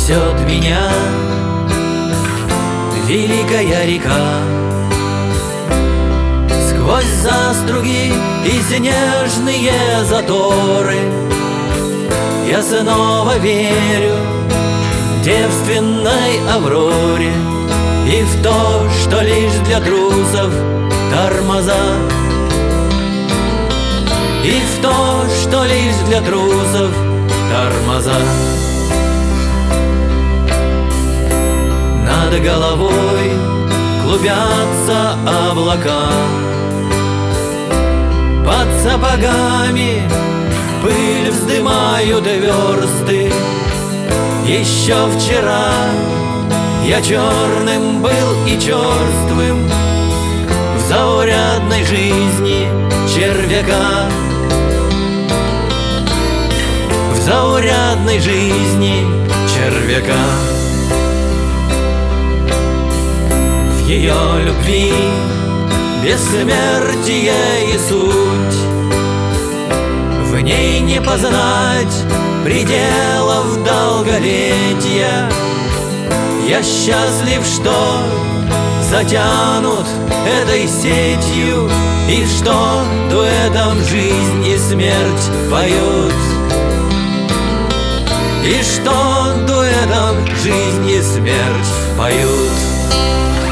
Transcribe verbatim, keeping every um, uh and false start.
несет меня великая река. Сквозь заструги и снежные заторы я снова верю девственной авроре и в то, что лишь для трусов тормоза, и в то, что лишь для трусов тормоза. Над головой клубятся облака, под сапогами пыль вздымают версты. Еще вчера я черным был и черствым в заурядной жизни червяка, в заурядной жизни червяка. В ее любви бессмертие и суть, в ней не познать пределов долголетия. Я счастлив, что затянут этой сетью, и что дуэтом жизнь и смерть поют, и что дуэтом жизнь и смерть поют.